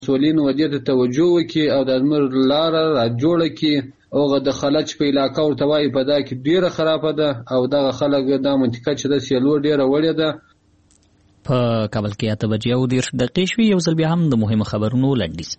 مسولین و دې ته توجه وکړي او د زمر لاره را جوړه کړي. اوغه د خلج په علاقه ورته وایي په دا کې ډیره خرابه ده او دغه خلک دا منطقه چې د سیلو ډیره وړې ده. په کابل کې 8:30 شوې. یو ځل بیا هم د مهمو خبرونو لنډیز.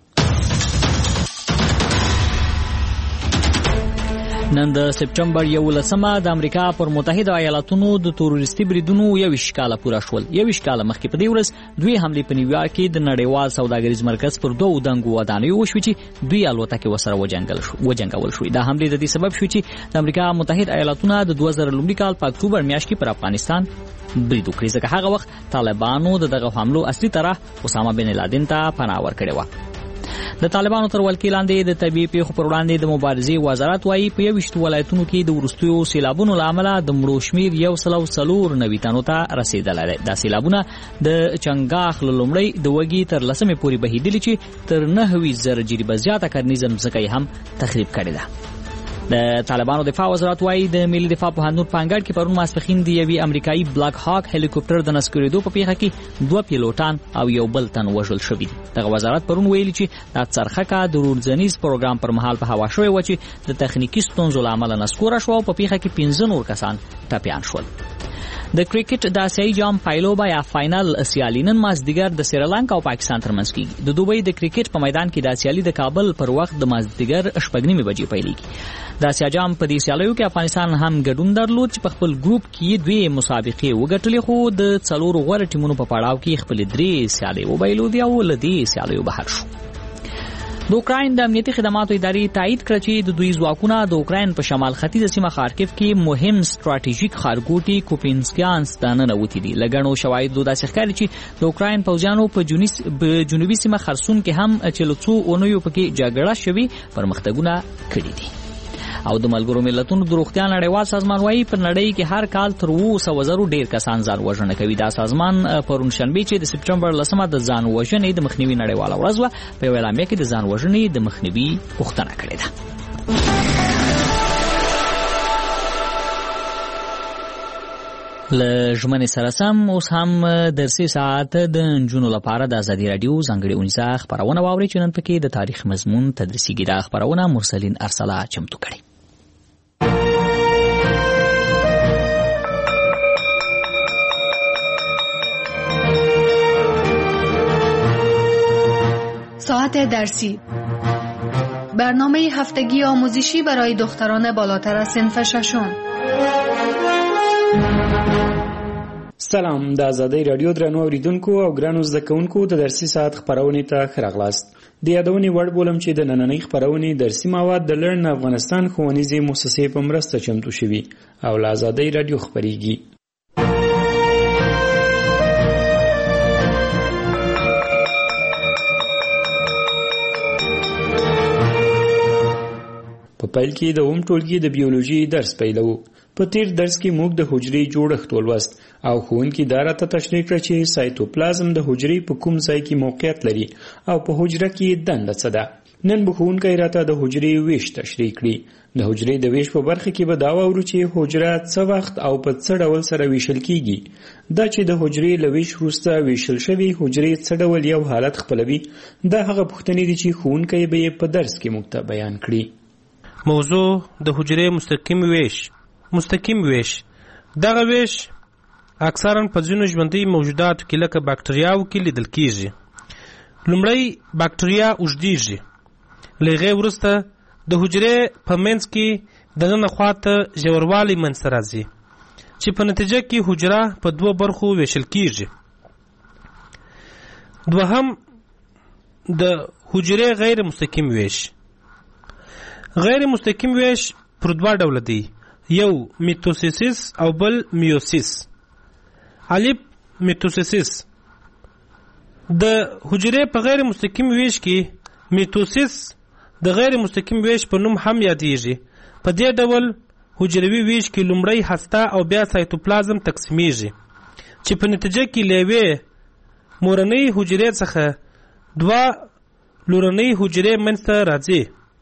نن د سپټمبر 11 د امریکا پر متحده ایالاتونو د تروریستي بریدونو 21 کاله پوره شول. 21 کاله مخکې په دې ورځ دوی حمله په نیویارک کې د نړیوال سوداګریز مرکز پر دوه دنګو ودانیو وشوې چې دوی الوتکې وسره وجنګول شو. دا حمله د دې سبب شو چې د امریکا متحده ایالاتونو د 2000 کال په اکتوبر میاشت کې پر افغانستان برید وکړي، ځکه هغه وخت طالبانو دغه حملو اصلي طرح اسامه بن لادن ته پناه ورکړې و. د طالبانو تر ولکې لاندې د طبيعي پیښو پر وړاندې د مبارزې وزارت وايي په 21 ولایتونو کې د ورستیو سیلابونو لامل د مړو شمیر 104 تنو ته رسیدلی دی. دا سیلابونه د چنګاخ لومړی د وږي تر 10 پورې بهیدلي چې تر 9000 جریبه زیاته کرنیزه ځمکه هم تخریب کړې ده. د طالبانو دفاع وزارت وايي د ملي دفاع پوهنتون په انګړ کې پرون ماسپښین د یوې امریکایي بلاک هاک هلیکوپټر د نسکورېدو په پیښه کې 2 پیلوټان او یو بل تن وژل شوي دي. دغه وزارت پرون ویلي چې دا څرخکه د رورځنیز پروګرام پر مهال په هوا شوې و چې د تخنیکی ستونزو له امله نسکوره شوه او په پیښه کې 15 نور کسان ټپیان شول. د کرکټ د آسیایي جام پایلوبه یا فائنل سیالي نن مازدیګر د سریلانکا او پاکستان ترمنځ کیږي. د دوبۍ د کرکټ په میدان کې د سیالي د کابل پر وخت د مازدیګر 8:30 بجې پیلېږي. د آسیا جام په دې سیالیو کې افغانستان هم ګډون درلود چې په خپل ګروپ کې دوی مسابقې وګټلې، خو د 4 غوره ټیمونو په پړاو کې خپل 3 سیالۍ وبایلودي او له دې سیالیو بهر شو. د اوکراین د امنیتي خدماتو ادارې تایید کړ چې د دوی ځواکونه د اوکراین په شمال ختیځه سیمه خارکیف کې مهم ستراتیژیک ښارګوټي کوپینسکیانس ته ننوتي دي. له ګڼو شواهدو داسې ښکاري چې د اوکراین پوځیانو په جنوبي سیمه خرسون کې هم چې له څو اونیو پکې جګړه شوي پرمختګونه کړي دي. او د ملګرو ملتونو د روغتیا نړیوال سازمان وايي په نړۍ کې هر کال تر 200,000 ډیر کسان ځان وژنه کوي. دا سازمان پرون شنبه چې د سپټمبر 10 د ځان وژنې د مخنیوي نړیواله ورځ و په اعلامیه کې د ځان وژنې د مخنیوي غوښتنه کړې ده. له ژمنې سره سم اوس هم درسي ساعت د نجونو لپاره د ازادي رادیو ځانګړې اونیزه خپرونه واورئ چې نن پکې د تاریخ مضمون تدریسیږي. دا خپرونه مرسلین ارسلا چمتو کړې. ساعت درسی، برنامه هفتگی آموزشی برای دختران بالاتر از صنف ششم. سلام، د ازادۍ رادیو درنو اوریدونکو او ګرانو زده کوونکو د درسي ساعت خپرونې ته ښه راغلاست. د یادونې وړ بولم چې د نننۍ خپرونې درسي مواد د لرن افغانستان ښوونیزې مؤسسې په مرسته چمتو شوي او له ازادۍ رادیو خپریږي. په پیل کې د اوم ټولګي د بیولوژي درس پیلو. په تیر درس کې موږ د حجرې جوړښت ولوست او ښوونکي دا راته تشریح کړه چې سایتوپلازم د حجرې په کوم ځای کې موقعیت لري او په حجره کې دنده څه ده. نن به ښوونکی راته د حجرې ویش تشریح کړي. د حجرې د ویش په برخه کې به دا واورو چې حجره څه وخت او په څه ډول سره ویشل کیږي. دا چې د حجرې له ویش وروسته ویشل شوي حجرې څه ډول یو حالت خپلوي، دا هغه پوښتنې دي چې ښوونکی به یې په درس کې موږ ته بیان کړي. موضوع د حجرې مستقیم ویش. دغه ویش اکثرا په ځینو ژوندۍ موجوداتو کې لکه باکتریاو کې لیدل کیږي. لومړی باکتریا اوږدیږي، له هغې وروسته د حجرې په منځ کې دننه خواته ژوروالی منځته راځي چې په نتیجه کې حجره په 2 برخو ویشل کیږي. دوهم د حجرې غیر مستقیم ویش. غیر مستقیم ویش پر 2 ډوله دی، یو میتوسیس او بل میوسیس. الف میتوسیس. د حجرې په غیر مستقیم ویش کې میتوسیس د غیر مستقیم ویش په نوم هم یادېږي. په دې ډول حجروي ویش کې لومړی هسته او بیا سایتوپلازم تقسیمیږي چې په نتیجه کې له یوې مورنۍ حجرې څخه 2 لورنۍ حجرې منځته راځي.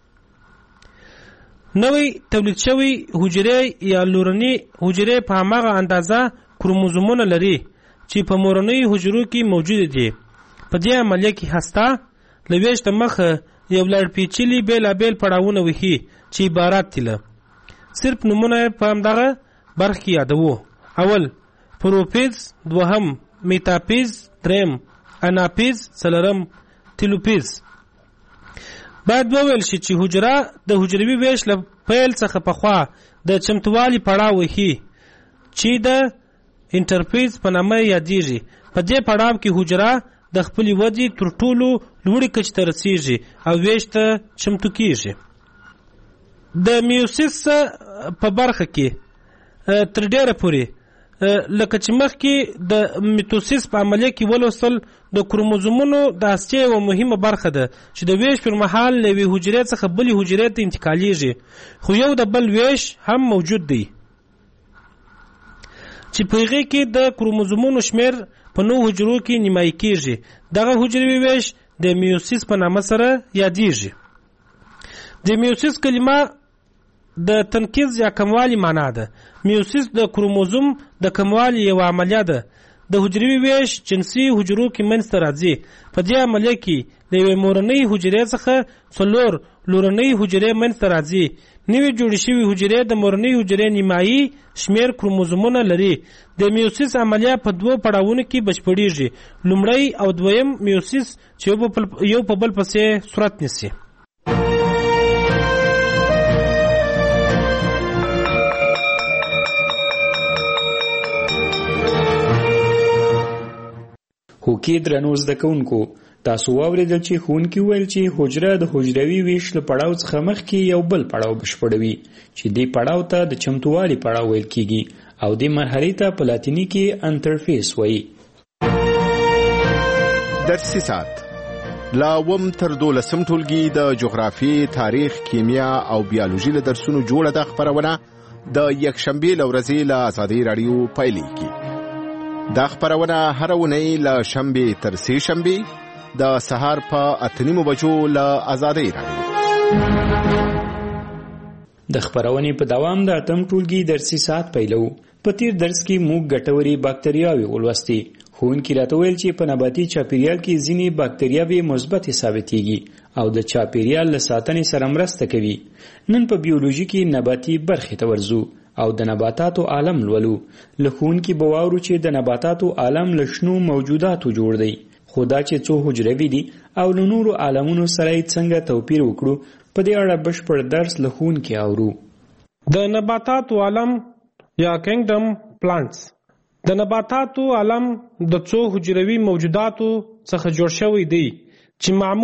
نوې تولید شوی حجرې یا لورنۍ حجرې په هماغه اندازه کروموزومونه لري چې په مورنۍ حجرو کې موجود دي. په دې عملیه کې هسته له ویش د مخه یو لړ پیچلي بېلابېل پړاوونه وښي چې عبارت دي له صرف نومونه په همدغه برخه کې یادوو. اول پروفیز، دوهم میتاپیز، دریم اناپیز، څلورم تیلوپیز. باید وویل شي چې حجره د حجروي ویش له پیل څخه پخوا د چمتووالي پړاو وښي چې د انټرفیز په نامه یادیږي. په دې پړاو کې حجره د خپلې ودې تر ټولو لوړې کچې ته رسیږي او ویش ته چمتو کیږي. د میوسیس په برخه کې تر ډیره پورې لکه چې مخکې د میتوسیس په عملیه کې ولوستل د کروموزومونو د هستې یوه مهمه برخه ده چې د ویش پر مهال له یوې حجرې څخه بلې حجرې ته انتقالیږي، خو یو د بل ویش هم موجود دی چې په هغې کې د کروموزومونو شمیر په 9 حجرو کې نیمایي کیږي. دغه حجروي ویش د میوسیس په نامه سره یادیږي. د میوسیس کلمه د تنقیز یا کموالی معنا ده. میوسیس د کروموزوم د کموالی یو عملیه ده. د حجروي ویش جنسي حجرو کې منځته راځي. په دې عملیه کې د یوې مورنۍ حجرې څخه 4 لورنۍ حجرې منځته راځي. نوې جوړې شوې حجرې د مورنۍ حجرې نیمایي شمیر کروموزومونه لري. د میوسیس عملیه په 2 پړاوونو کې بشپړېږي. لومړی او دویم میوسیس چې یو په بل پسې صورت نیسي. هوکې درنو زده کوونکو، تاسو واورېدل چې ښوونکي وویل چې حجره د حجروي ویش له پړاو څخه مخکې یو بل پړاو بشپړوي چې دې پړاو ته د چمتووالي پړاو ویل کیږي او دې مرحلې ته په لاتیني کې انټرفیس وایي. درسي ساعت لا وم تر 12 ټولګي د جغرافي، تاریخ، کیمیا او بیولوژي له درسونو جوړه د خبرونه د یکشنبه لورځي له آزادۍ رادیو پایلیږي. دا خبرونه هر اونۍ له شنبه تر سه شنبه د سهار په 8:30 بجو له آزادۍ رادیو. د خبرونې په دوام د اتم ټولګي درسي ساعت پیلو. په تیر درس کې موږ ګټوري باکتریاوې ولوستې. ښوونکي راته ویل چې په نباتي چاپیریال کې ځینې باکتریاوې مثبت ثابتېږي او د چاپیریال له ساتنې سره مرسته کوي. نن په بیولوژي کې نباتي برخې ته ورځو او د نباتاتو عالم لولو. له ښوونکي به واورو چې د نباتاتو عالم له شنو موجوداتو جوړ دی، خو دا چې څو حجروي دي او له نورو عالمونو سره یې څنګه توپیر وکړو، په دې اړه بشپړ درس له ښوونکي اورو. د نباتاتو عالم یا کینګډم پلانټس. د نباتاتو عالم د څو حجروي موجوداتو څخه جوړ شوی دی چې معمولا